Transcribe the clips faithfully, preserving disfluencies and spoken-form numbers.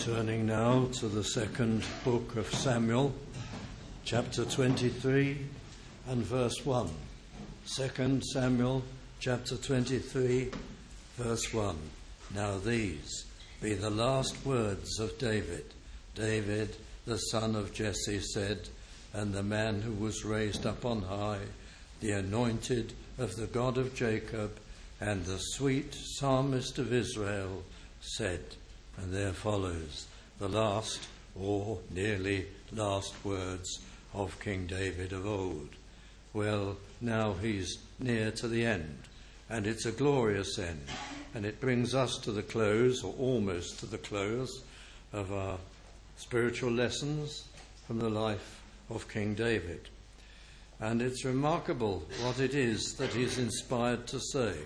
Turning now to the second book of Samuel, chapter twenty-three and verse one. Second Samuel, chapter twenty-three, verse one. Now these be the last words of David. David, the son of Jesse, said, and the man who was raised up on high, the anointed of the God of Jacob, and the sweet psalmist of Israel, said. And there follows the last, or nearly last words of King David of old. Well, now he's near to the end, and it's a glorious end, and it brings us to the close, or almost to the close, of our spiritual lessons from the life of King David. And it's remarkable what it is that he's inspired to say.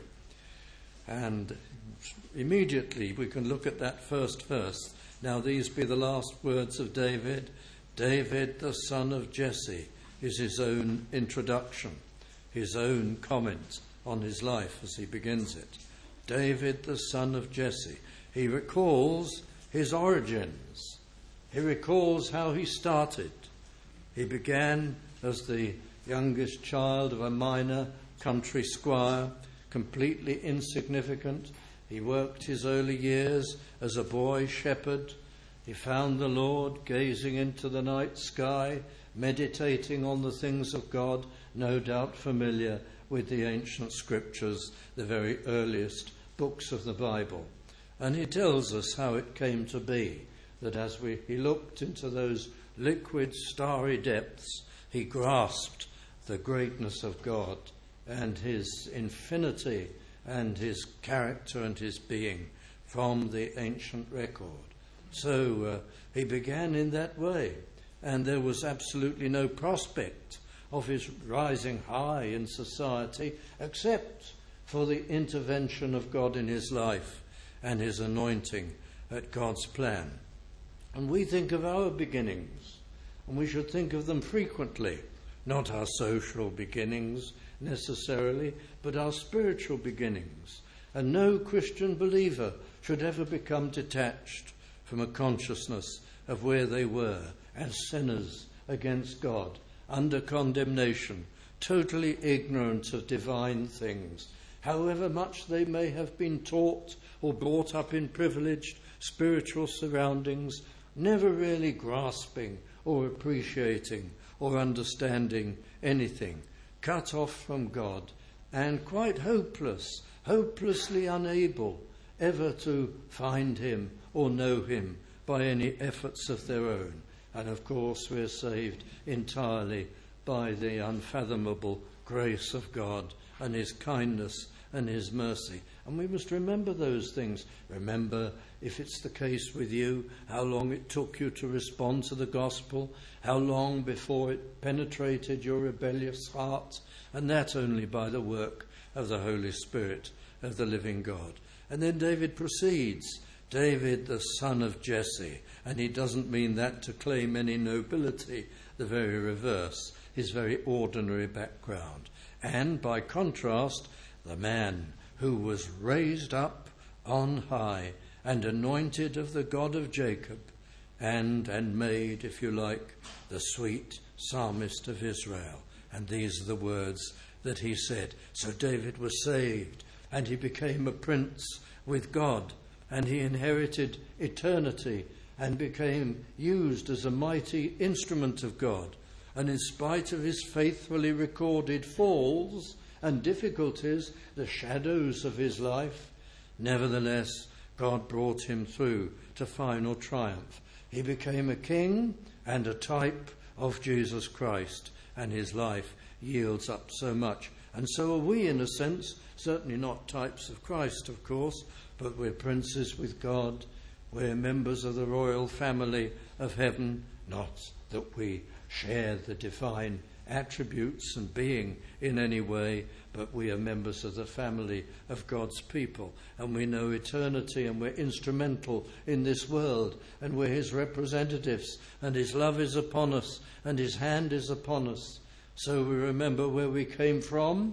And immediately we can look at that first verse. Now these be the last words of David. David, the son of Jesse, is his own introduction, his own comment on his life as he begins it. David, the son of Jesse. He recalls his origins. He recalls how he started. He began as the youngest child of a minor country squire, completely insignificant. He worked his early years as a boy shepherd. He found the Lord gazing into the night sky, meditating on the things of God, no doubt familiar with the ancient scriptures, the very earliest books of the Bible. And he tells us how it came to be, that as we, he looked into those liquid, starry depths, he grasped the greatness of God and his infinity and his character and his being from the ancient record. So uh, he began in that way, and there was absolutely no prospect of his rising high in society except for the intervention of God in his life and his anointing at God's plan. And we think of our beginnings, and we should think of them frequently, not our social beginnings necessarily, but our spiritual beginnings. And no Christian believer should ever become detached from a consciousness of where they were as sinners against God, under condemnation, totally ignorant of divine things, however much they may have been taught or brought up in privileged spiritual surroundings, never really grasping or appreciating or understanding anything, cut off from God, and quite hopeless, hopelessly unable ever to find him or know him by any efforts of their own. And of course we're saved entirely by the unfathomable grace of God and his kindness and his mercy. And we must remember those things. Remember, if it's the case with you, how long it took you to respond to the gospel, how long before it penetrated your rebellious heart, and that only by the work of the Holy Spirit of the living God. And then David proceeds, David the son of Jesse, and he doesn't mean that to claim any nobility, the very reverse, his very ordinary background. And by contrast, the man who was raised up on high and anointed of the God of Jacob, and and made, if you like, the sweet psalmist of Israel. And these are the words that he said. So David was saved, and he became a prince with God, and he inherited eternity and became used as a mighty instrument of God. And in spite of his faithfully recorded falls and difficulties, the shadows of his life, nevertheless, God brought him through to final triumph. He became a king and a type of Jesus Christ, and his life yields up so much. And so are we, in a sense, certainly not types of Christ, of course, but we're princes with God. We're members of the royal family of heaven, not that we share the divine attributes and being in any way, but we are members of the family of God's people, and we know eternity, and we're instrumental in this world, and we're his representatives, and his love is upon us, and his hand is upon us. So we remember where we came from,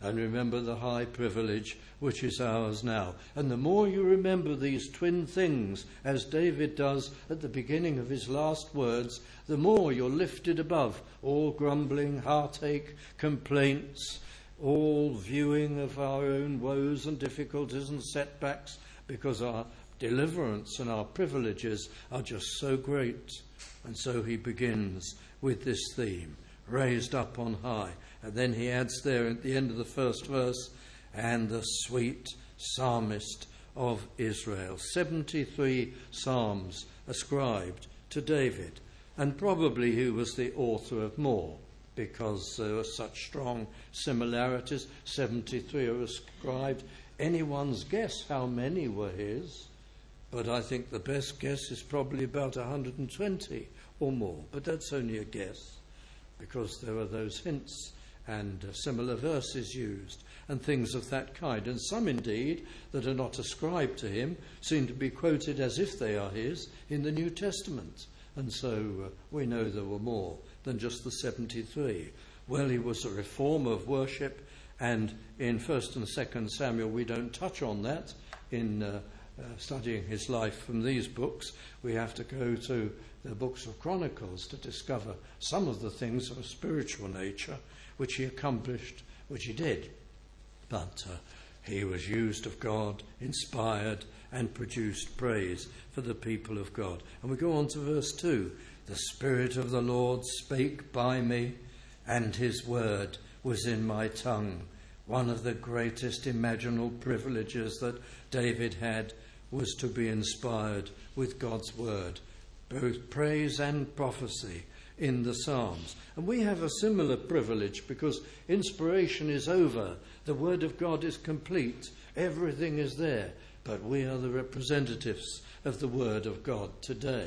and remember the high privilege which is ours now. And the more you remember these twin things, as David does at the beginning of his last words, the more you're lifted above all grumbling, heartache, complaints, all viewing of our own woes and difficulties and setbacks, because our deliverance and our privileges are just so great. And so he begins with this theme, raised up on high. And then he adds there at the end of the first verse, and the sweet psalmist of Israel. seventy-three psalms ascribed to David. And probably he was the author of more, because there are such strong similarities. seventy-three are ascribed. Anyone's guess how many were his, but I think the best guess is probably about one hundred twenty or more. But that's only a guess, because there are those hints and uh, similar verses used and things of that kind. And some indeed that are not ascribed to him seem to be quoted as if they are his in the New Testament. And so uh, we know there were more than just the seventy-three. Well, he was a reformer of worship, and in First and Second Samuel we don't touch on that in uh, uh, studying his life from these books. We have to go to the books of Chronicles to discover some of the things of a spiritual nature which he accomplished, which he did. But uh, he was used of God, inspired, and produced praise for the people of God. And we go on to verse two. The Spirit of the Lord spake by me, and his word was in my tongue. One of the greatest imaginable privileges that David had was to be inspired with God's word, both praise and prophecy in the Psalms. And we have a similar privilege, because inspiration is over. The word of God is complete. Everything is there. But we are the representatives of the word of God today.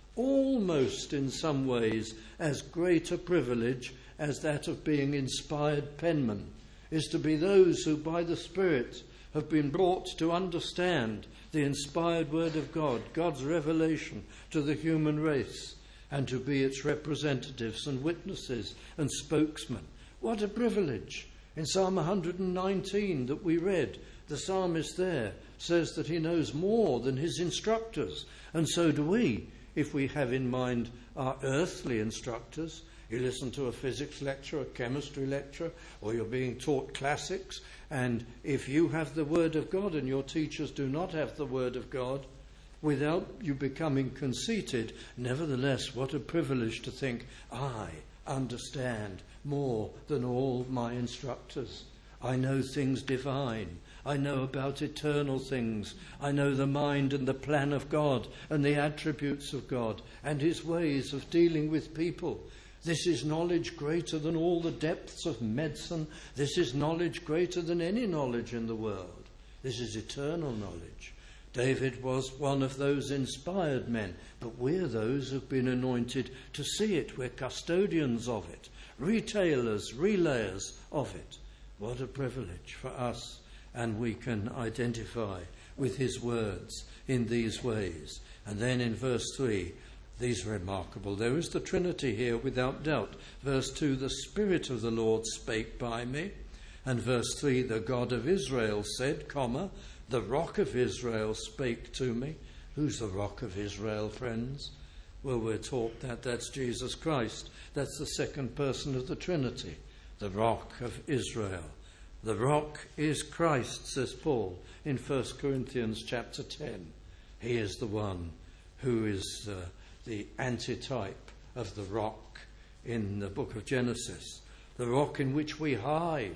Almost in some ways as great a privilege as that of being inspired penmen is to be those who by the Spirit have been brought to understand the inspired word of God, God's revelation to the human race, and to be its representatives and witnesses and spokesmen. What a privilege! In Psalm one hundred nineteen that we read, the psalmist there says that he knows more than his instructors, and so do we, if we have in mind our earthly instructors. You listen to a physics lecture, a chemistry lecture, or you're being taught classics, and if you have the word of God and your teachers do not have the word of God, without you becoming conceited, nevertheless, what a privilege to think, I understand more than all my instructors. I know things divine. I know about eternal things. I know the mind and the plan of God and the attributes of God and his ways of dealing with people. This is knowledge greater than all the depths of medicine. This is knowledge greater than any knowledge in the world. This is eternal knowledge. David was one of those inspired men, but we're those who've been anointed to see it. We're custodians of it, retailers, relayers of it. What a privilege for us. And we can identify with his words in these ways. And then in verse three, these are remarkable. There is the Trinity here without doubt. Verse two, the Spirit of the Lord spake by me. And verse three, the God of Israel said, comma, the Rock of Israel spake to me. Who's the Rock of Israel, friends? Well, we're taught that that's Jesus Christ. That's the second person of the Trinity, the Rock of Israel. The rock is Christ, says Paul in First Corinthians chapter ten. He is the one who is uh, the antitype of the rock in the book of Genesis, the rock in which we hide.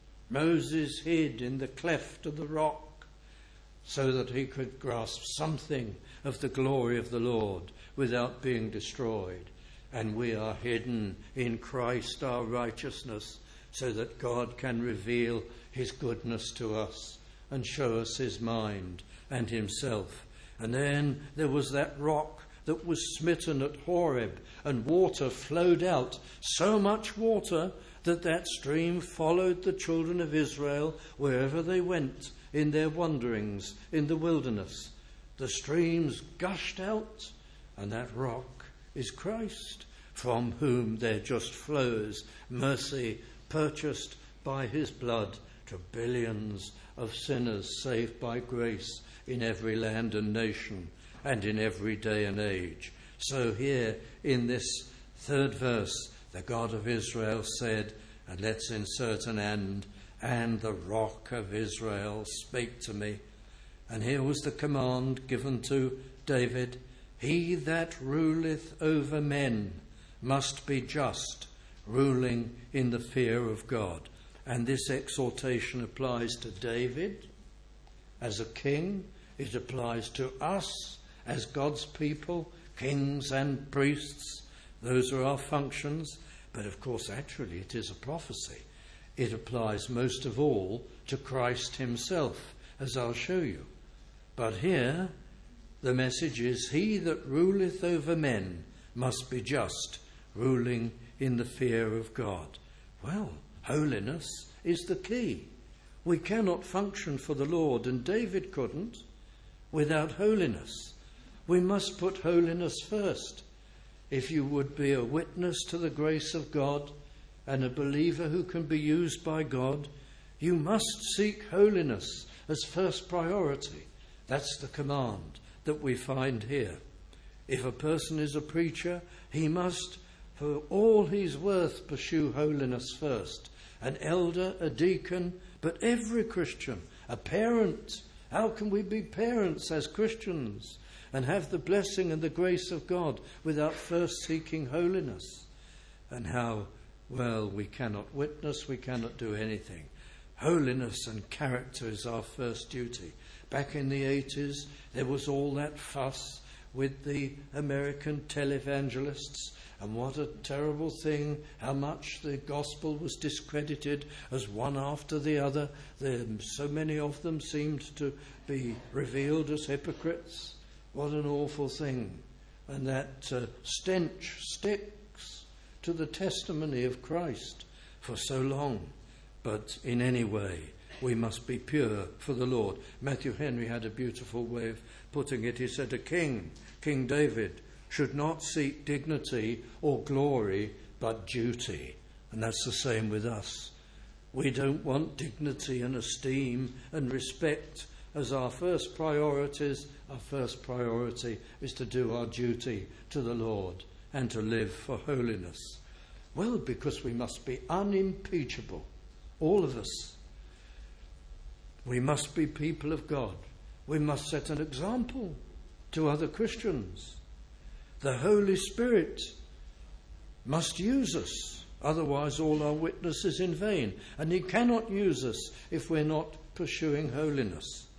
Moses hid in the cleft of the rock so that he could grasp something of the glory of the Lord without being destroyed. And we are hidden in Christ our righteousness, so that God can reveal his goodness to us and show us his mind and himself. And then there was that rock that was smitten at Horeb, and water flowed out, so much water that that stream followed the children of Israel wherever they went in their wanderings in the wilderness. The streams gushed out, and that rock is Christ, from whom there just flows mercy, purchased by his blood to billions of sinners saved by grace in every land and nation and in every day and age. So here in this third verse, the God of Israel said, and let's insert an and, and the rock of Israel spake to me. And here was the command given to David, he that ruleth over men must be just, ruling in the fear of God. And this exhortation applies to David as a king. It applies to us as God's people, kings and priests. Those are our functions. But of course, actually, it is a prophecy. It applies most of all to Christ himself, as I'll show you. But here, the message is, he that ruleth over men must be just, ruling in the fear of God. Well, holiness is the key. We cannot function for the Lord, and David couldn't, without holiness. We must put holiness first. If you would be a witness to the grace of God and a believer who can be used by God, you must seek holiness as first priority. That's the command that we find here. If a person is a preacher, he must, for all he's worth, pursue holiness first. An elder, a deacon, but every Christian, a parent. How can we be parents as Christians and have the blessing and the grace of God without first seeking holiness? And how, well, we cannot witness, we cannot do anything. Holiness and character is our first duty. Back in the eighties, there was all that fuss with the American televangelists, and what a terrible thing, how much the gospel was discredited as one after the other. There, so many of them seemed to be revealed as hypocrites. What an awful thing. And that uh, stench sticks to the testimony of Christ for so long. But in any way, we must be pure for the Lord. Matthew Henry had a beautiful way of putting it. He said, a king, King David, should not seek dignity or glory, but duty. And that's the same with us. We don't want dignity and esteem and respect as our first priorities. Our first priority is to do our duty to the Lord and to live for holiness. Well, because we must be unimpeachable, all of us. We must be people of God. We must set an example to other Christians. The Holy Spirit must use us, otherwise all our witness is in vain. And he cannot use us if we're not pursuing holiness.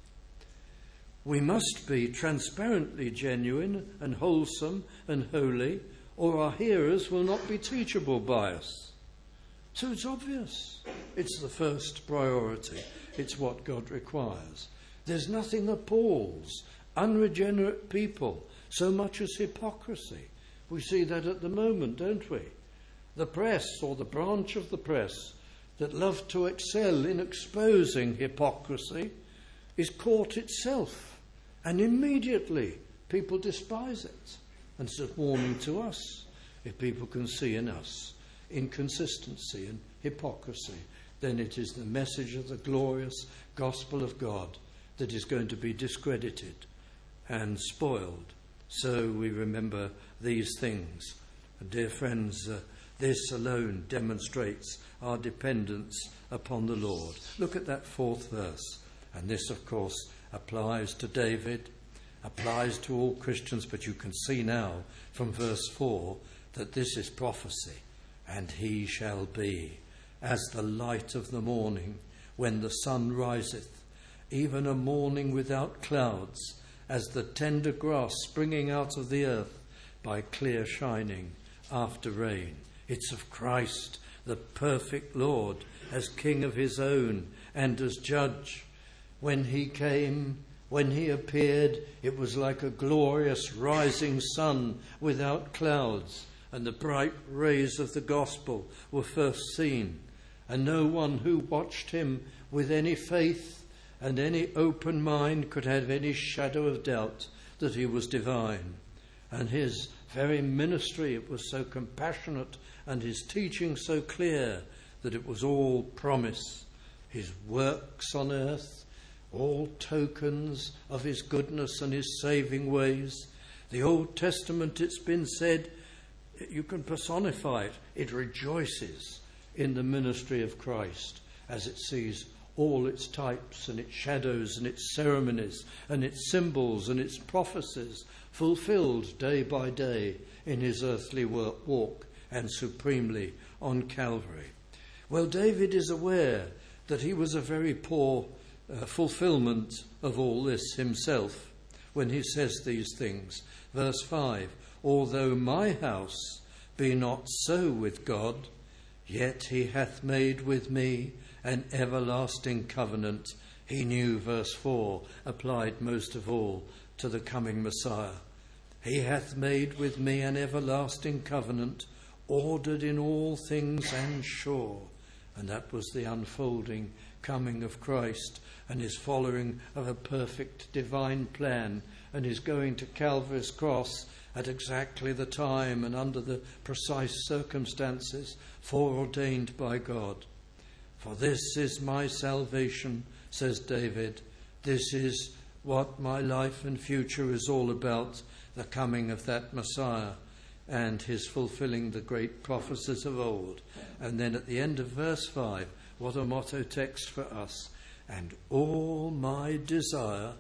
We must be transparently genuine and wholesome and holy, or our hearers will not be teachable by us. So it's obvious. It's the first priority. It's what God requires. There's nothing appalls unregenerate people so much as hypocrisy. We see that at the moment, don't we? The press, or the branch of the press that love to excel in exposing hypocrisy, is caught itself, and immediately people despise it. And it's a warning to us. If people can see in us inconsistency and hypocrisy, then it is the message of the glorious gospel of God that is going to be discredited and spoiled. So we remember these things. And dear friends, uh, this alone demonstrates our dependence upon the Lord. Look at that fourth verse. And this, of course, applies to David, applies to all Christians, but you can see now from verse four that this is prophecy. And he shall be as the light of the morning when the sun riseth, even a morning without clouds, as the tender grass springing out of the earth by clear shining after rain. It's of Christ, the perfect Lord, as King of his own and as judge. When he came, when he appeared, it was like a glorious rising sun without clouds, and the bright rays of the gospel were first seen. And no one who watched him with any faith and any open mind could have any shadow of doubt that he was divine. And his very ministry, it was so compassionate, and his teaching so clear that it was all promise. his works on earth, all tokens of his goodness and his saving ways. The Old Testament, it's been said, you can personify it. It rejoices in the ministry of Christ as it sees all its types and its shadows and its ceremonies and its symbols and its prophecies fulfilled day by day in his earthly walk and supremely on Calvary. Well, David is aware that he was a very poor uh, fulfillment of all this himself when he says these things. Verse five, although my house be not so with God, yet he hath made with me an everlasting covenant. He knew, verse four, applied most of all to the coming Messiah. He hath made with me an everlasting covenant, ordered in all things and sure. And that was the unfolding coming of Christ and his following of a perfect divine plan and his going to Calvary's cross at exactly the time and under the precise circumstances foreordained by God. For this is my salvation, says David. This is what my life and future is all about, the coming of that Messiah and his fulfilling the great prophecies of old. And then at the end of verse five, what a motto text for us. And all my desire,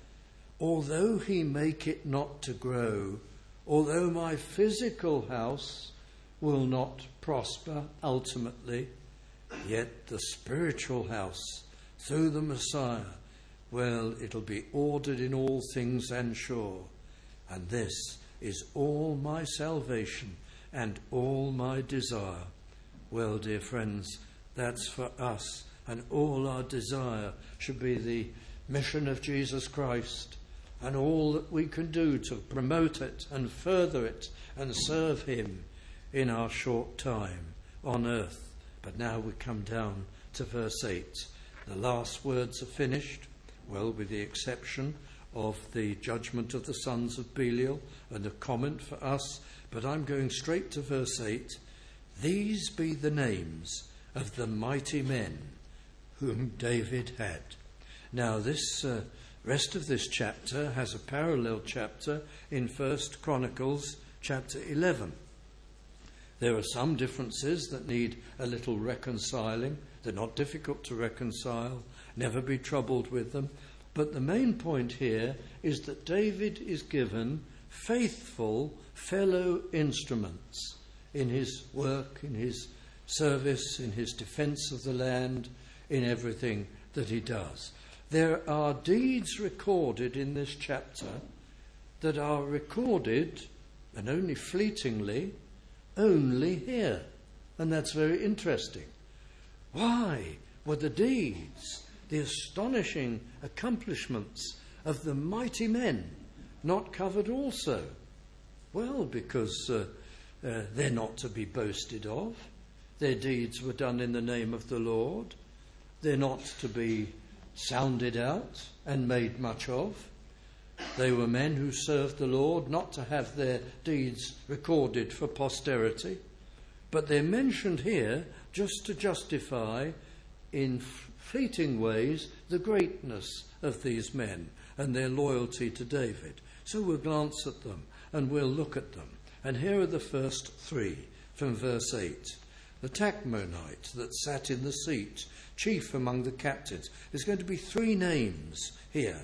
although he make it not to grow, although my physical house will not prosper ultimately, yet the spiritual house through the Messiah, well, it'll be ordered in all things and sure. And this is all my salvation and all my desire. Well, dear friends, that's for us, and all our desire should be the mission of Jesus Christ and all that we can do to promote it and further it and serve him in our short time on earth. But now we come down to verse eight. The last words are finished, well, with the exception of the judgment of the sons of Belial and a comment for us. But I'm going straight to verse eight. These be the names of the mighty men whom David had. Now this uh, rest of this chapter has a parallel chapter in First Chronicles chapter eleven. There are some differences that need a little reconciling. They're not difficult to reconcile. Never be troubled with them. But the main point here is that David is given faithful fellow instruments in his work, in his service, in his defense of the land, in everything that he does. There are deeds recorded in this chapter that are recorded, and only fleetingly, only here. And that's very interesting. Why were the deeds, the astonishing accomplishments of the mighty men not covered also? Well, because uh, uh, they're not to be boasted of. Their deeds were done in the name of the Lord. They're not to be sounded out and made much of. They were men who served the Lord, not to have their deeds recorded for posterity, but they're mentioned here just to justify in fleeting ways the greatness of these men and their loyalty to David. So we'll glance at them and we'll look at them. And here are the first three from verse eight. The Tachmonite that sat in the seat, chief among the captains. There's going to be three names here.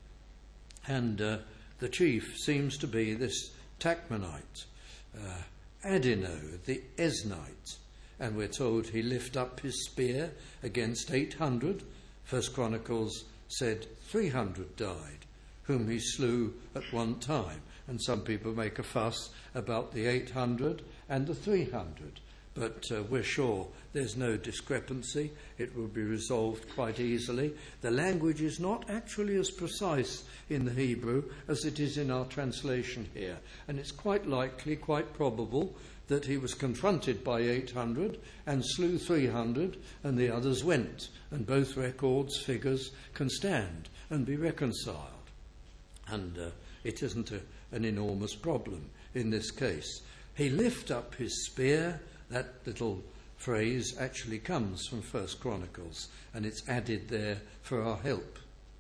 And uh, the chief seems to be this Tachmonite, uh, Adino, the Eznite. And we're told he lifted up his spear against eight hundred. First Chronicles said three hundred died, whom he slew at one time. And some people make a fuss about the eight hundred and the three hundred. But uh, we're sure there's no discrepancy. It will be resolved quite easily. The language is not actually as precise in the Hebrew as it is in our translation here. And it's quite likely, quite probable, that he was confronted by eight hundred and slew three hundred, and the others went. And both records, figures, can stand and be reconciled. And uh, it isn't a, an enormous problem in this case. He lifted up his spear, that little phrase actually comes from First Chronicles, and it's added there for our help.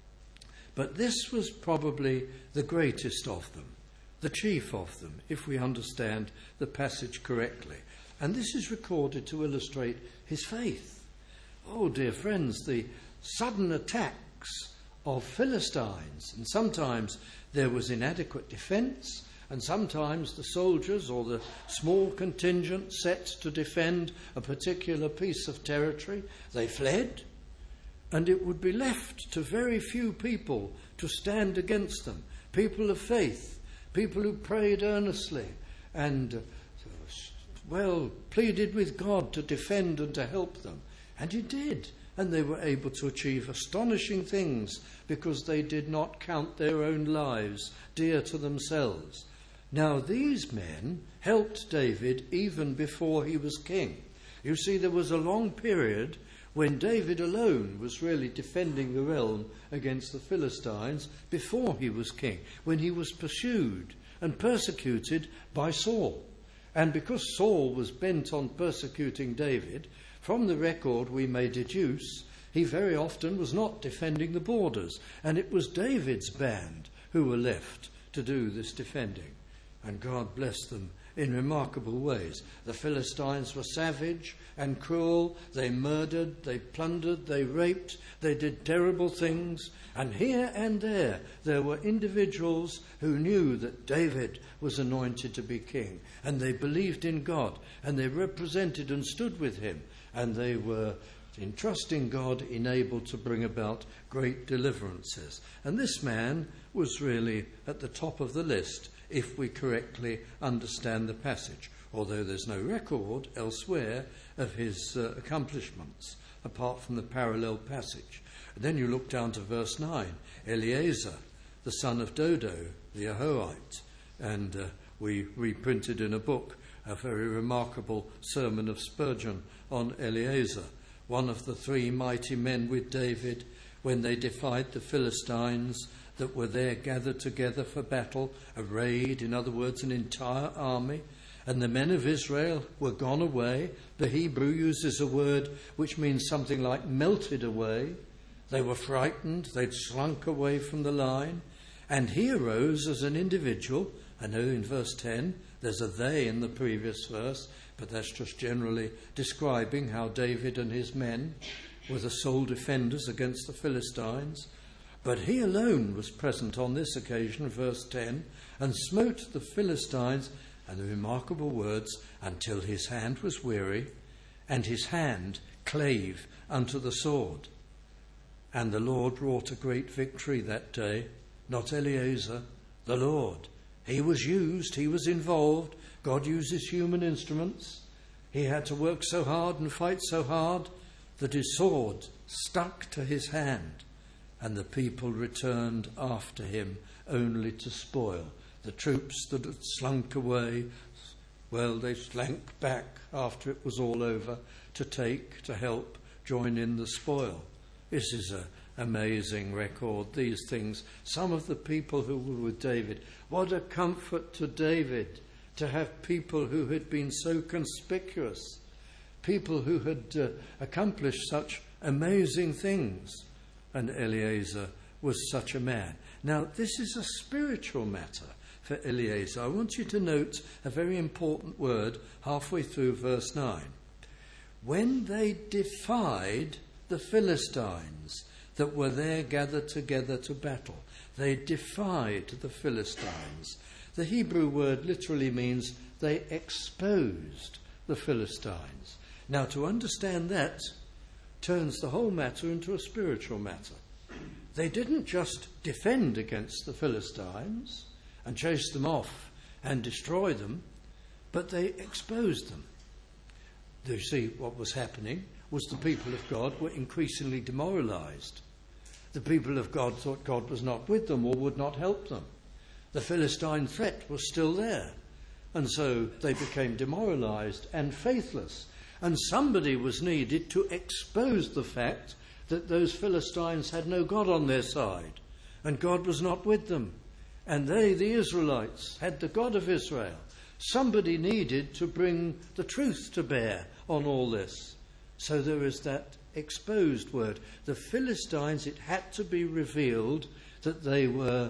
But this was probably the greatest of them, the chief of them, if we understand the passage correctly. And this is recorded to illustrate his faith. Oh, dear friends, the sudden attacks of Philistines, and sometimes there was inadequate defence, and sometimes the soldiers or the small contingent set to defend a particular piece of territory, they fled, and it would be left to very few people to stand against them, people of faith, people who prayed earnestly and, uh, well, pleaded with God to defend and to help them. And he did, and they were able to achieve astonishing things because they did not count their own lives dear to themselves. Now, these men helped David even before he was king. You see, there was a long period when David alone was really defending the realm against the Philistines before he was king, when he was pursued and persecuted by Saul. And because Saul was bent on persecuting David, from the record we may deduce he very often was not defending the borders, and it was David's band who were left to do this defending. And God blessed them in remarkable ways. The Philistines were savage and cruel. They murdered, they plundered, they raped, they did terrible things. And here and there, there were individuals who knew that David was anointed to be king. And they believed in God, and they represented and stood with him. And they were, in trusting God, enabled to bring about great deliverances. And this man was really at the top of the list, if we correctly understand the passage, although there's no record elsewhere of his uh, accomplishments, apart from the parallel passage. And then you look down to verse nine, Eleazar, the son of Dodo, the Ahohite, and uh, we reprinted in a book a very remarkable sermon of Spurgeon on Eleazar, one of the three mighty men with David when they defied the Philistines that were there gathered together for battle, arrayed, in other words, an entire army. And the men of Israel were gone away. The Hebrew uses a word which means something like melted away. They were frightened. They'd slunk away from the line. And he arose as an individual. I know in verse ten there's a they in the previous verse, but that's just generally describing how David and his men were the sole defenders against the Philistines. But he alone was present on this occasion, verse ten, and smote the Philistines, and the remarkable words, until his hand was weary, and his hand clave unto the sword. And the Lord wrought a great victory that day, not Eleazar, the Lord. He was used, he was involved. God uses human instruments. He had to work so hard and fight so hard that his sword stuck to his hand. And the people returned after him only to spoil. The troops that had slunk away, well, they slank back after it was all over to take, to help, join in the spoil. This is an amazing record, these things. Some of the people who were with David, what a comfort to David to have people who had been so conspicuous, people who had uh, accomplished such amazing things. And Eleazar was such a man. Now, this is a spiritual matter for Eleazar. I want you to note a very important word halfway through verse nine. When they defied the Philistines that were there gathered together to battle, they defied the Philistines. The Hebrew word literally means they exposed the Philistines. Now, to understand that turns the whole matter into a spiritual matter. They didn't just defend against the Philistines and chase them off and destroy them, but they exposed them. You see, what was happening was the people of God were increasingly demoralized. The people of God thought God was not with them or would not help them. The Philistine threat was still there, and so they became demoralized and faithless. And somebody was needed to expose the fact that those Philistines had no God on their side, and God was not with them. And they, the Israelites, had the God of Israel. Somebody needed to bring the truth to bear on all this. So there is that exposed word. The Philistines, it had to be revealed that they were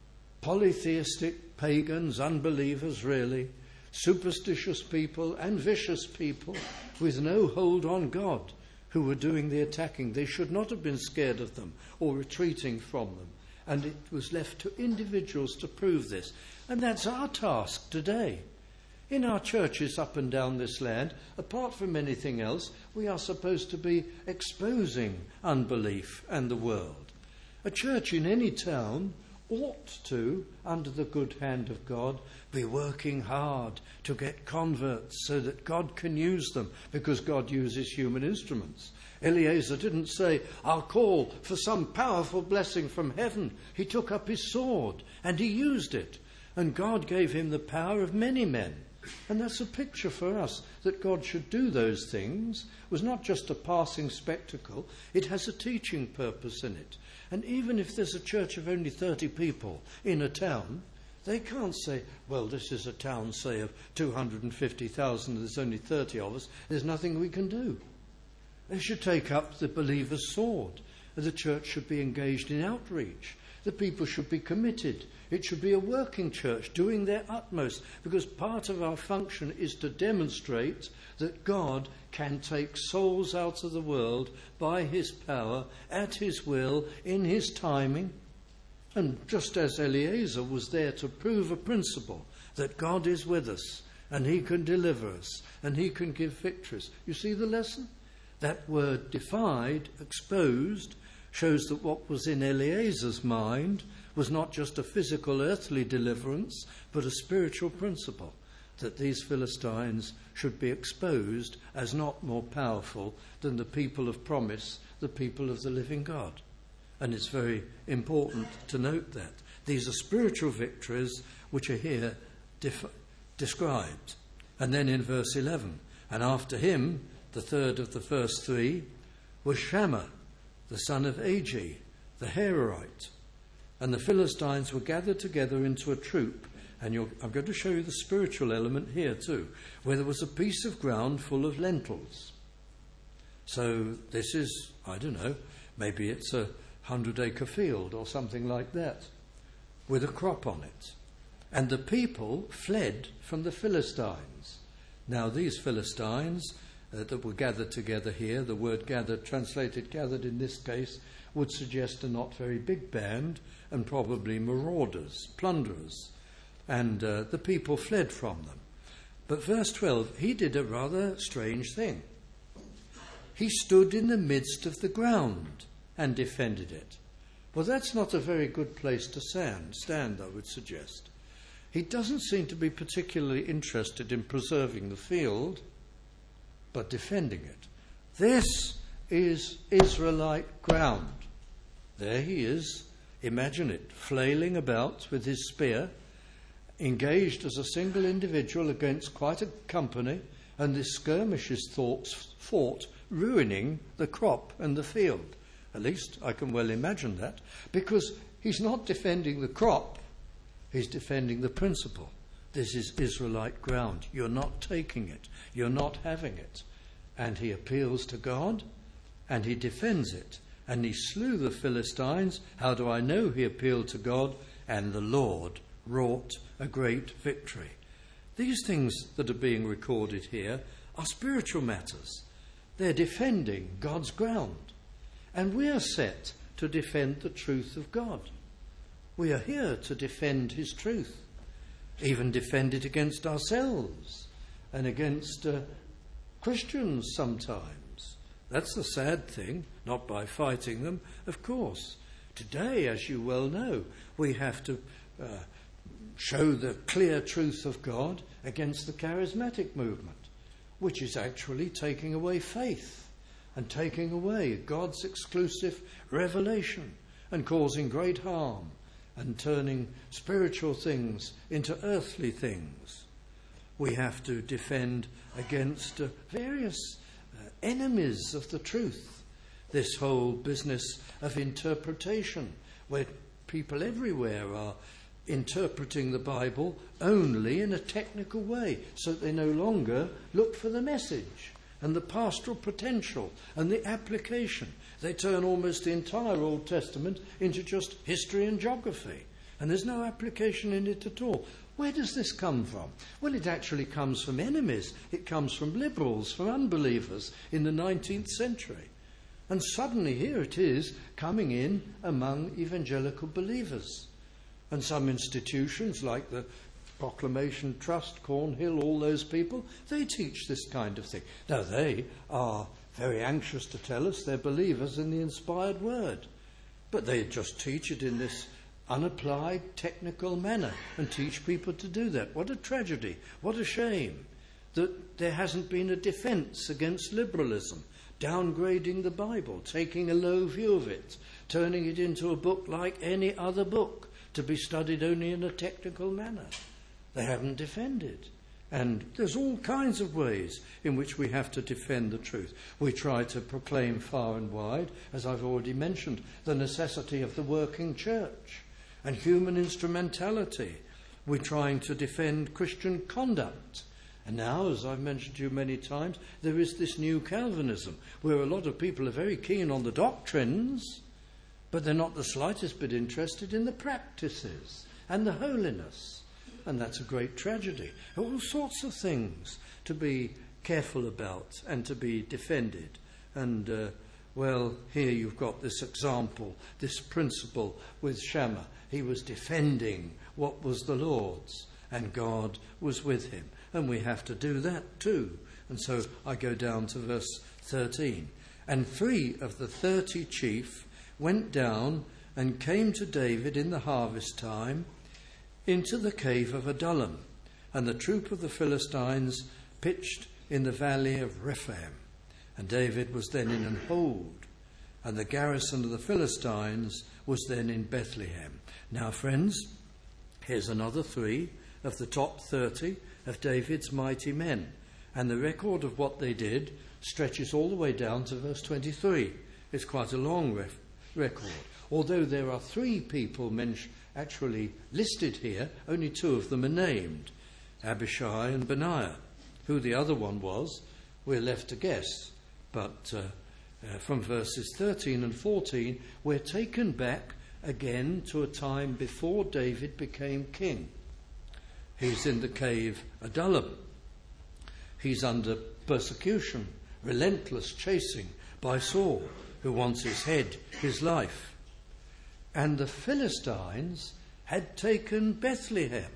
polytheistic pagans, unbelievers really, superstitious people and vicious people with no hold on God who were doing the attacking. They should not have been scared of them or retreating from them. And it was left to individuals to prove this. And that's our task today. In our churches up and down this land, apart from anything else, we are supposed to be exposing unbelief and the world. A church in any town ought to, under the good hand of God, be working hard to get converts so that God can use them, because God uses human instruments. Eliezer didn't say, I'll call for some powerful blessing from heaven. He took up his sword and he used it. And God gave him the power of many men. And that's a picture for us, that God should do those things. It was not just a passing spectacle. It has a teaching purpose in it. And even if there's a church of only thirty people in a town, they can't say, well, this is a town, say, of two hundred fifty thousand, there's only thirty of us, there's nothing we can do. They should take up the believer's sword. The church should be engaged in outreach. The people should be committed. It should be a working church doing their utmost, because part of our function is to demonstrate that God can take souls out of the world by his power, at his will, in his timing. And just as Eliezer was there to prove a principle, that God is with us and he can deliver us and he can give victories. You see the lesson? That word defied, exposed, shows that what was in Eliezer's mind was not just a physical earthly deliverance, but a spiritual principle, that these Philistines should be exposed as not more powerful than the people of promise, the people of the living God. And it's very important to note that. These are spiritual victories which are here def- described. And then in verse eleven, and after him, the third of the first three, was Shammah, the son of Agi, the Hararite. And the Philistines were gathered together into a troop. And you're, I'm going to show you the spiritual element here too, where there was a piece of ground full of lentils. So this is, I don't know, maybe it's a hundred-acre field or something like that, with a crop on it. And the people fled from the Philistines. Now these Philistines uh, that were gathered together here, the word gathered, translated gathered in this case, would suggest a not very big band, and probably marauders, plunderers. And uh, the people fled from them. But verse twelve, he did a rather strange thing. He stood in the midst of the ground and defended it. Well, that's not a very good place to stand, stand, I would suggest. He doesn't seem to be particularly interested in preserving the field, but defending it. This is Israelite ground. There he is, imagine it, flailing about with his spear, engaged as a single individual against quite a company, and this skirmish is thought, fought, ruining the crop and the field. At least I can well imagine that, because he's not defending the crop, he's defending the principle. This is Israelite ground. You're not taking it. You're not having it. And he appeals to God, and he defends it. And he slew the Philistines. How do I know? He appealed to God, and the Lord wrought a great victory. These things that are being recorded here are spiritual matters. They're defending God's ground. And we are set to defend the truth of God. We are here to defend his truth, even defend it against ourselves and against uh, Christians sometimes. That's the sad thing, not by fighting them, of course. Today, as you well know, we have to uh, show the clear truth of God against the charismatic movement, which is actually taking away faith and taking away God's exclusive revelation and causing great harm and turning spiritual things into earthly things. We have to defend against uh, various uh, enemies of the truth. This whole business of interpretation, where people everywhere are interpreting the Bible only in a technical way, so that they no longer look for the message. and the pastoral potential and the application. They turn almost the entire Old Testament into just history and geography, and there's no application in it at all. Where does this come from? Well, it actually comes from enemies. It comes from liberals, from unbelievers in the nineteenth century. And suddenly here it is coming in among evangelical believers. And some institutions like the Proclamation Trust, Cornhill, all those people, they teach this kind of thing. Now, they are very anxious to tell us they're believers in the inspired word, but they just teach it in this unapplied, technical manner and teach people to do that. What a tragedy, what a shame that there hasn't been a defence against liberalism, downgrading the Bible, taking a low view of it, turning it into a book like any other book, to be studied only in a technical manner. They haven't defended. And there's all kinds of ways in which we have to defend the truth. We try to proclaim far and wide, as I've already mentioned, the necessity of the working church and human instrumentality. We're trying to defend Christian conduct. And now, as I've mentioned to you many times, there is this new Calvinism, where a lot of people are very keen on the doctrines, but they're not the slightest bit interested in the practices and the holiness. And that's a great tragedy. All sorts of things to be careful about and to be defended. And, uh, well, here you've got this example, this principle with Shammah. He was defending what was the Lord's, and God was with him. And we have to do that too. And so I go down to verse thirteen. And three of the thirty chief went down and came to David in the harvest time into the cave of Adullam, and the troop of the Philistines pitched in the valley of Rephaim. And David was then in an hold, and the garrison of the Philistines was then in Bethlehem. Now, friends, here's another three of the top thirty of David's mighty men, and the record of what they did stretches all the way down to verse twenty-three. It's quite a long ref- record. Although there are three people mentioned, actually listed here, only two of them are named, Abishai and Benaiah. Who the other one was, we're left to guess. But uh, uh, from verses thirteen and fourteen, we're taken back again to a time before David became king. He's in the cave Adullam. He's under persecution, relentless chasing by Saul, who wants his head, his life. And the Philistines had taken Bethlehem,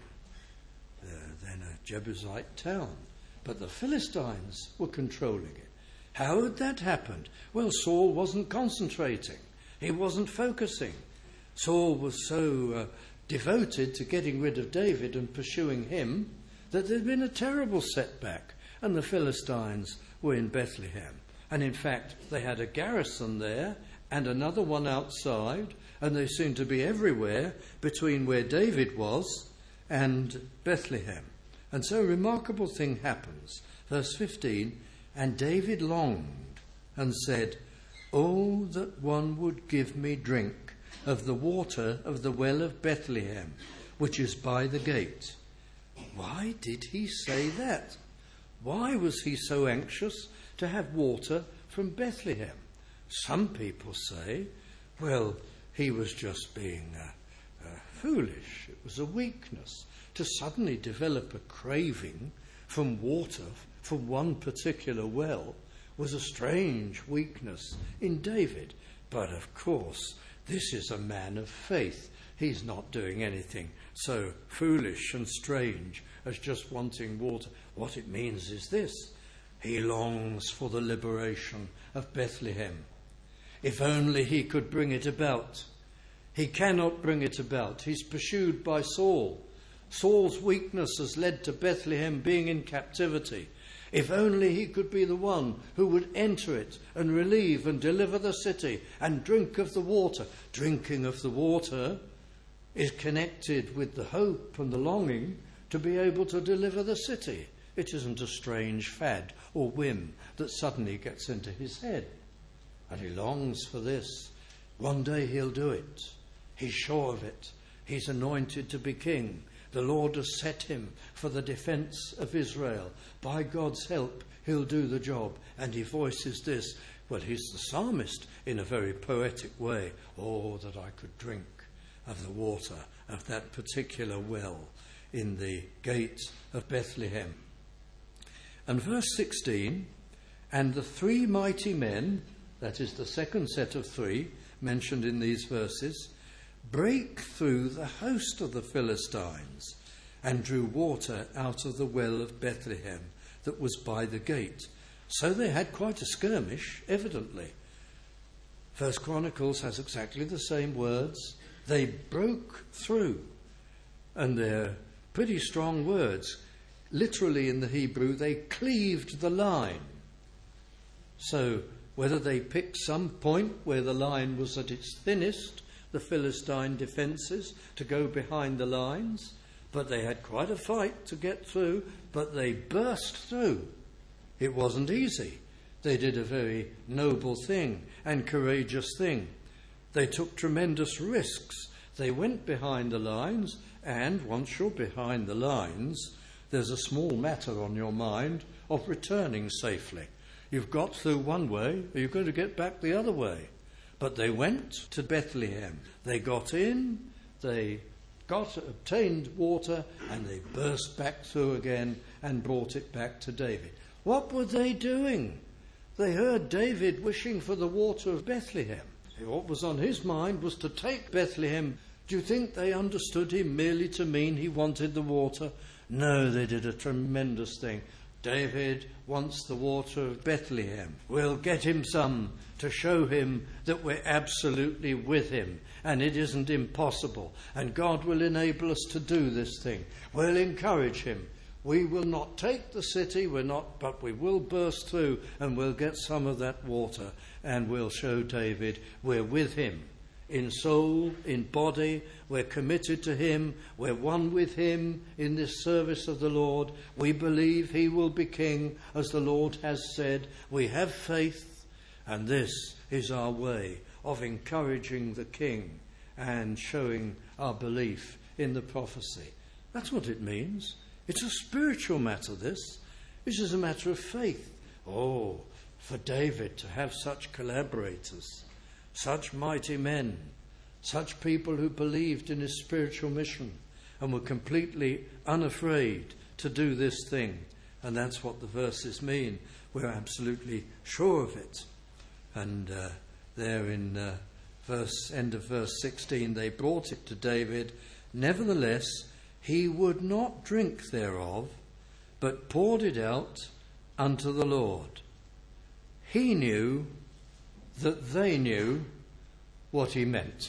uh, then a Jebusite town. But the Philistines were controlling it. How had that happened? Well, Saul wasn't concentrating. He wasn't focusing. Saul was so uh, devoted to getting rid of David and pursuing him that there'd been a terrible setback, and the Philistines were in Bethlehem. And in fact, they had a garrison there and another one outside, and they seemed to be everywhere between where David was and Bethlehem. And so a remarkable thing happens. Verse fifteen, and David longed and said, "Oh, that one would give me drink of the water of the well of Bethlehem, which is by the gate." Why did he say that? Why was he so anxious to have water from Bethlehem? Some people say, well, he was just being uh, uh, foolish. It was a weakness to suddenly develop a craving from water from one particular well was a strange weakness in David. But of course, this is a man of faith. He's not doing anything so foolish and strange as just wanting water. What it means is this: he longs for the liberation of Bethlehem. If only he could bring it about. He cannot bring it about. He's pursued by Saul. Saul's weakness has led to Bethlehem being in captivity. If only he could be the one who would enter it and relieve and deliver the city and drink of the water. Drinking of the water is connected with the hope and the longing to be able to deliver the city. It isn't a strange fad or whim that suddenly gets into his head. And he longs for this. One day he'll do it. He's sure of it. He's anointed to be king. The Lord has set him for the defense of Israel. By God's help, he'll do the job. And he voices this. Well, he's the psalmist in a very poetic way. Oh, that I could drink of the water of that particular well in the gate of Bethlehem. And verse sixteen, and the three mighty men, that is the second set of three mentioned in these verses, break through the host of the Philistines and drew water out of the well of Bethlehem that was by the gate. So they had quite a skirmish, evidently. First Chronicles has exactly the same words. They broke through, and they're pretty strong words. Literally in the Hebrew, they cleaved the line. So whether they picked some point where the line was at its thinnest, the Philistine defences, to go behind the lines, but they had quite a fight to get through, but they burst through. It wasn't easy. They did a very noble thing and courageous thing. They took tremendous risks. They went behind the lines, and once you're behind the lines, there's a small matter on your mind of returning safely. You've got through one way, or you're going to get back the other way. But they went to Bethlehem. They got in, they got obtained water, and they burst back through again and brought it back to David. What were they doing? They heard David wishing for the water of Bethlehem. What was on his mind was to take Bethlehem. Do you think they understood him merely to mean he wanted the water? No, they did a tremendous thing. David wants the water of Bethlehem. We'll get him some to show him that we're absolutely with him and it isn't impossible. And God will enable us to do this thing. We'll encourage him. We will not take the city, we're not, but we will burst through and we'll get some of that water and we'll show David we're with him. In soul, in body, we're committed to him, we're one with him in this service of the Lord. We believe he will be king, as the Lord has said. We have faith, and this is our way of encouraging the king and showing our belief in the prophecy. That's what it means. It's a spiritual matter, this. This is a matter of faith. Oh, for David to have such collaborators, such mighty men, such people who believed in his spiritual mission and were completely unafraid to do this thing. And that's what the verses mean. We're absolutely sure of it. And uh, there in uh, verse end of verse sixteen, they brought it to David. Nevertheless, he would not drink thereof, but poured it out unto the Lord. He knew that they knew what he meant.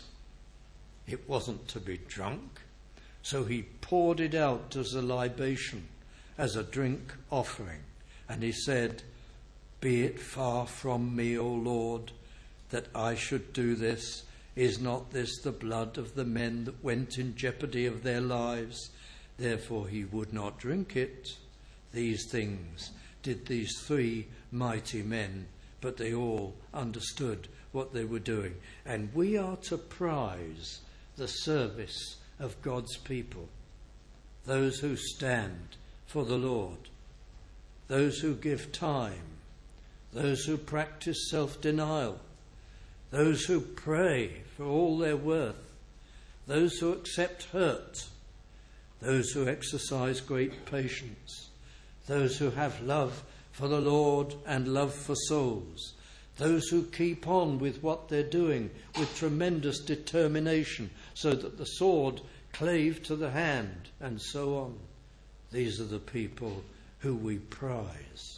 It wasn't to be drunk, so he poured it out as a libation, as a drink offering. And he said, Be it far from me, O Lord, that I should do this. Is not this the blood of the men that went in jeopardy of their lives? Therefore he would not drink it. These things did these three mighty men, but they all understood what they were doing. And we are to prize the service of God's people, those who stand for the Lord, those who give time, those who practice self-denial, those who pray for all their worth, those who accept hurt, those who exercise great patience, those who have love for the Lord and love for souls, those who keep on with what they're doing with tremendous determination so that the sword clave to the hand and so on. These are the people who we prize.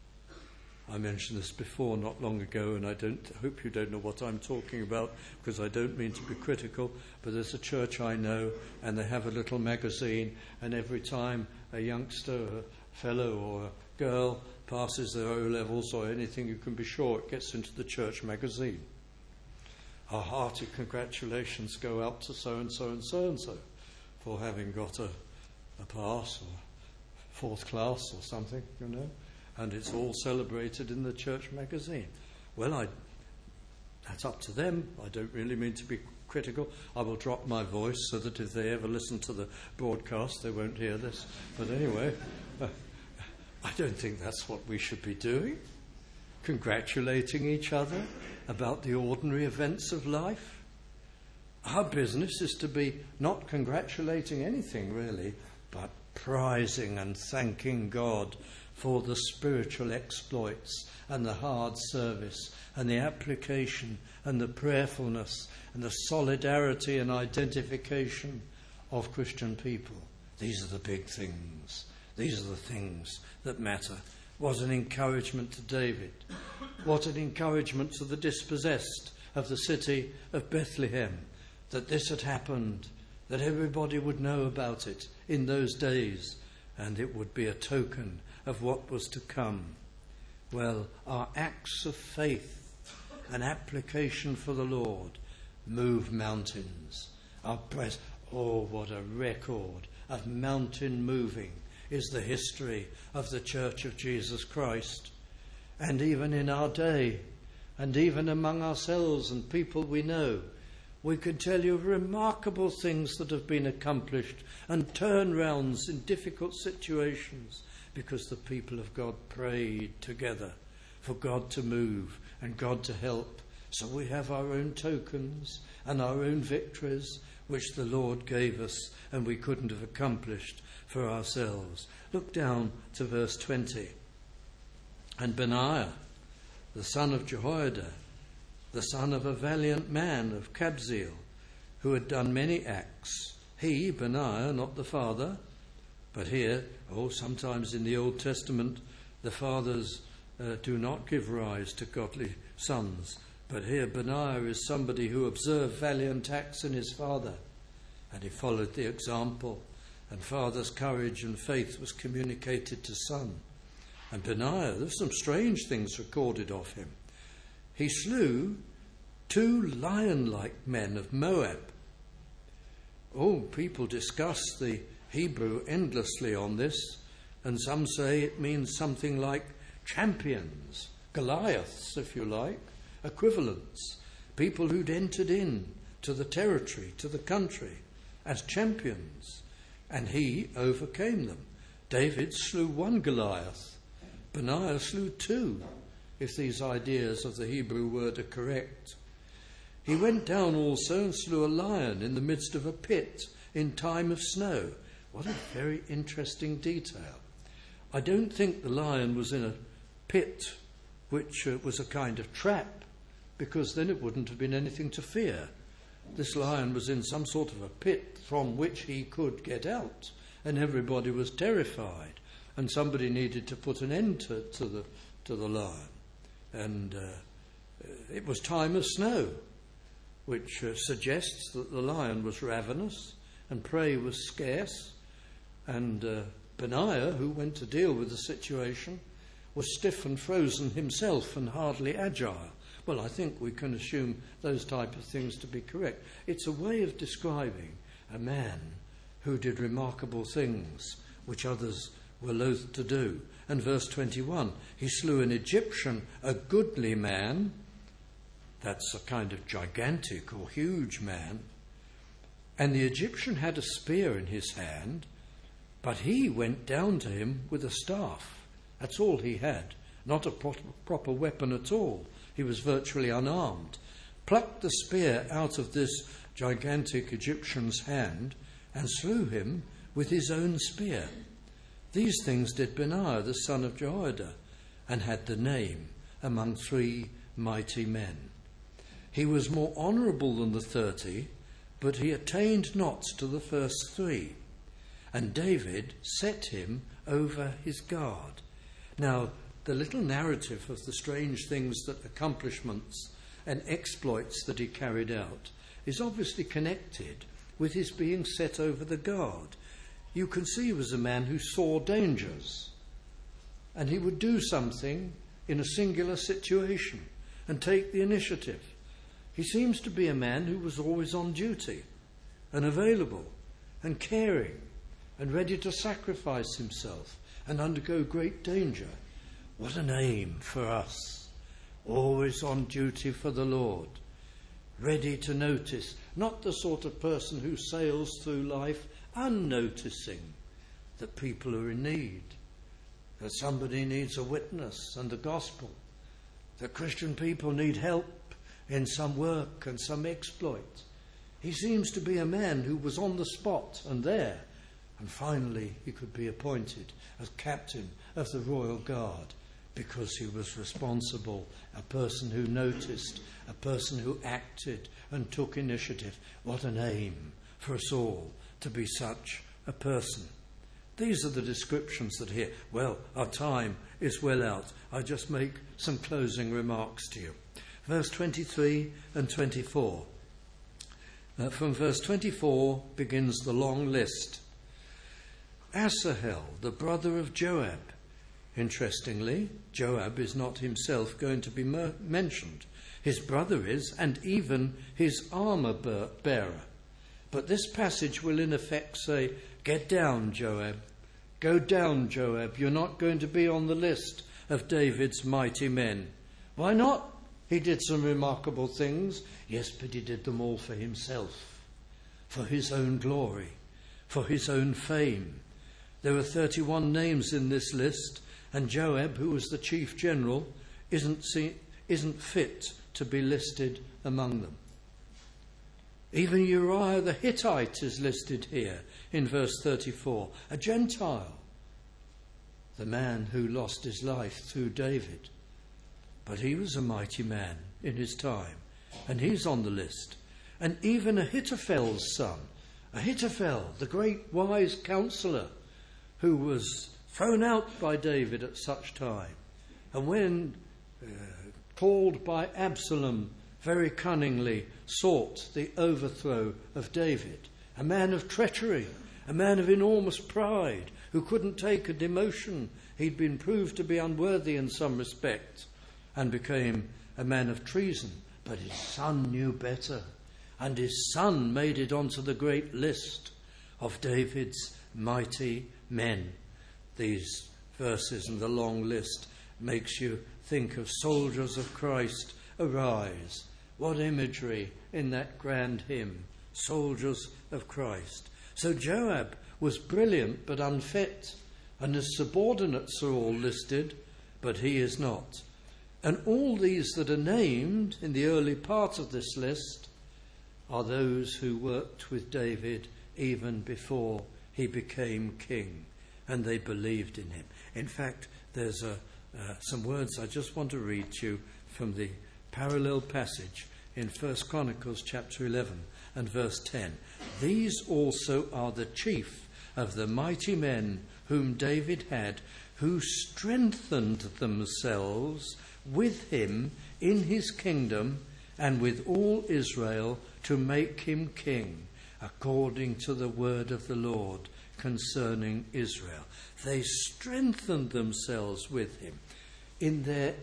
I mentioned this before not long ago, and I don't I hope you don't know what I'm talking about, because I don't mean to be critical, but there's a church I know and they have a little magazine, and every time a youngster, a fellow or a girl passes their O-levels or anything, you can be sure it gets into the church magazine. Our hearty congratulations go out to so-and-so and so-and-so for having got a, a pass or fourth class or something, you know, and it's all celebrated in the church magazine. Well, I, that's up to them. I don't really mean to be critical. I will drop my voice so that if they ever listen to the broadcast, they won't hear this. But anyway, uh, I don't think that's what we should be doing. Congratulating each other about the ordinary events of life. Our business is to be not congratulating anything really, but prizing and thanking God for the spiritual exploits and the hard service and the application and the prayerfulness and the solidarity and identification of Christian people. These are the big things. These are the things that matter. What an encouragement to David. What an encouragement to the dispossessed of the city of Bethlehem, that this had happened, that everybody would know about it in those days, and it would be a token of what was to come. Well, our acts of faith and application for the Lord move mountains. Our press, oh, what a record of mountain moving is the history of the Church of Jesus Christ. And even in our day, and even among ourselves and people we know, we can tell you remarkable things that have been accomplished and turnarounds in difficult situations because the people of God prayed together for God to move and God to help. So we have our own tokens and our own victories which the Lord gave us and we couldn't have accomplished for ourselves. Look down to verse twenty. And Benaiah, the son of Jehoiada, the son of a valiant man of Kabzeel, who had done many acts. He, Benaiah, not the father, but here, oh, sometimes in the Old Testament, the fathers uh, do not give rise to godly sons. But here, Benaiah is somebody who observed valiant acts in his father, and he followed the example, and father's courage and faith was communicated to son. And Benaiah, there's some strange things recorded of him. He slew two lion-like men of Moab. Oh, people discuss the Hebrew endlessly on this, and some say it means something like champions, Goliaths, if you like, equivalents, people who'd entered in to the territory, to the country, as champions, and he overcame them. David slew one Goliath. Benaiah slew two, if these ideas of the Hebrew word are correct. He went down also and slew a lion in the midst of a pit in time of snow. What a very interesting detail. I don't think the lion was in a pit which uh, was a kind of trap, because then it wouldn't have been anything to fear. This lion was in some sort of a pit from which he could get out, and everybody was terrified, and somebody needed to put an end to, to the to the lion. And uh, it was time of snow, which uh, suggests that the lion was ravenous and prey was scarce. And uh, Benaiah, who went to deal with the situation, was stiff and frozen himself and hardly agile. Well, I think we can assume those type of things to be correct. It's a way of describing a man who did remarkable things which others were loath to do. And verse twenty-one, he slew an Egyptian, a goodly man. That's a kind of gigantic or huge man. And the Egyptian had a spear in his hand, but he went down to him with a staff. That's all he had, not a pro- proper weapon at all. He was virtually unarmed. Plucked the spear out of this gigantic Egyptian's hand and slew him with his own spear. These things did Benaiah, the son of Jehoiada, and had the name among three mighty men. He was more honourable than the thirty, but he attained not to the first three. And David set him over his guard. Now, the little narrative of the strange things, that accomplishments and exploits that he carried out, is obviously connected with his being set over the guard. You can see he was a man who saw dangers, and he would do something in a singular situation and take the initiative. He seems to be a man who was always on duty and available and caring and ready to sacrifice himself and undergo great danger. What an aim for us. Always on duty for the Lord, ready to notice not the sort of person who sails through life unnoticing that people are in need, that somebody needs a witness and the gospel, that Christian people need help in some work and some exploit. He seems to be a man who was on the spot and there, and finally he could be appointed as captain of the Royal Guard because he was responsible, a person who noticed, a person who acted and took initiative. What an aim for us all to be such a person. These are the descriptions that are here. Well, our time is well out. I just make some closing remarks to you. Verse twenty-three and twenty-four. Uh, from verse twenty-four begins the long list. Asahel, the brother of Joab. Interestingly, Joab is not himself going to be mer- mentioned. His brother is, and even his armour bearer. But this passage will in effect say, get down, Joab. Go down, Joab. You're not going to be on the list of David's mighty men. Why not? He did some remarkable things. Yes, but he did them all for himself, for his own glory, for his own fame. There are thirty-one names in this list, and Joab, who was the chief general, isn't, see, isn't fit to be listed among them. Even Uriah the Hittite is listed here in verse thirty-four, a Gentile, the man who lost his life through David. But he was a mighty man in his time, and he's on the list. And even Ahithophel's son, Ahithophel, the great wise counselor, who was thrown out by David at such time, and when uh, called by Absalom, very cunningly sought the overthrow of David. A man of treachery, a man of enormous pride, who couldn't take a demotion. He'd been proved to be unworthy in some respect and became a man of treason. But his son knew better, and his son made it onto the great list of David's mighty men. These verses and the long list makes you think of soldiers of Christ arise. What imagery in that grand hymn, soldiers of Christ. So Joab was brilliant but unfit, and his subordinates are all listed, but he is not. And all these that are named in the early part of this list are those who worked with David even before he became king, and they believed in him. In fact, there's a, uh, some words I just want to read to you from the parallel passage in First Chronicles chapter eleven and verse ten. These also are the chief of the mighty men whom David had, who strengthened themselves with him in his kingdom and with all Israel to make him king, according to the word of the Lord concerning Israel. They strengthened themselves with him in their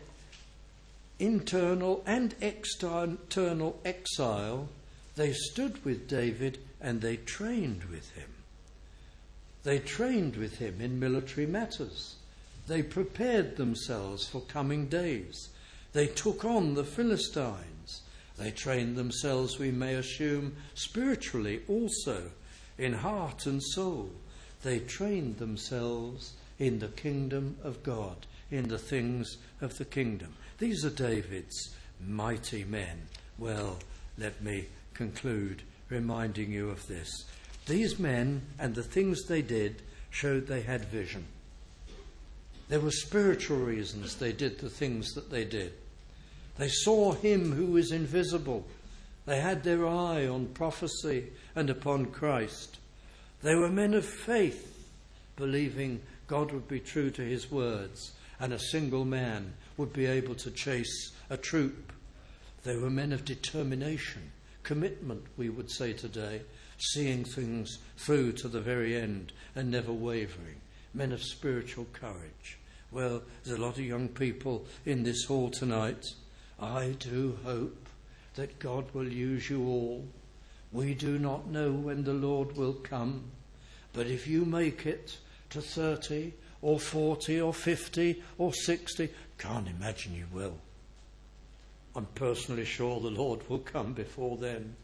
internal and external exile. They stood with David and they trained with him. They trained with him in military matters. They prepared themselves for coming days. They took on the Philistines. They trained themselves, we may assume, spiritually also, in heart and soul. They trained themselves in the kingdom of God, in the things of the kingdom. These are David's mighty men. Well, let me conclude reminding you of this. These men and the things they did showed they had vision. There were spiritual reasons they did the things that they did. They saw him who is invisible. They had their eye on prophecy and upon Christ. They were men of faith, believing God would be true to his words and a single man would be able to chase a troop. They were men of determination, commitment, we would say today, seeing things through to the very end and never wavering. Men of spiritual courage. Well, there's a lot of young people in this hall tonight. I do hope that God will use you all. We do not know when the Lord will come, but if you make it to thirty or forty or fifty or sixty, can't imagine you will. I'm personally sure the Lord will come before then.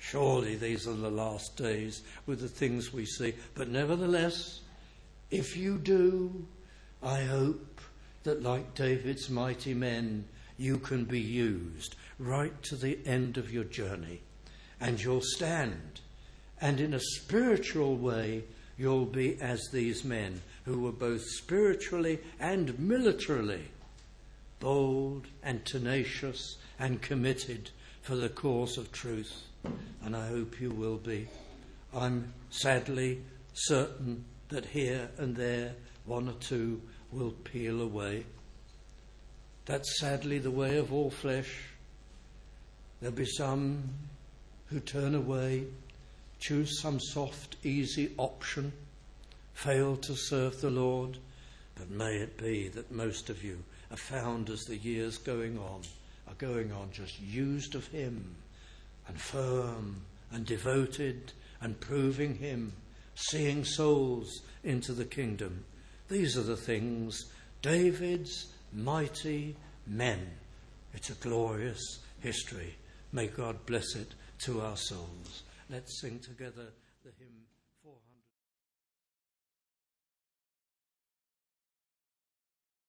Surely these are the last days with the things we see. But nevertheless, if you do, I hope that like David's mighty men, you can be used right to the end of your journey. And you'll stand. And in a spiritual way, you'll be as these men who were both spiritually and militarily bold and tenacious and committed for the cause of truth. And I hope you will be. I'm sadly certain that here and there one or two will peel away. That's sadly the way of all flesh. There'll be some who turn away, choose some soft, easy option, fail to serve the Lord. But may it be that most of you are found as the years going on, are going on just used of him and firm and devoted and proving him, seeing souls into the kingdom. These are the things David's mighty men. It's a glorious history. May God bless it to our souls. Let's sing together the hymn four hundred.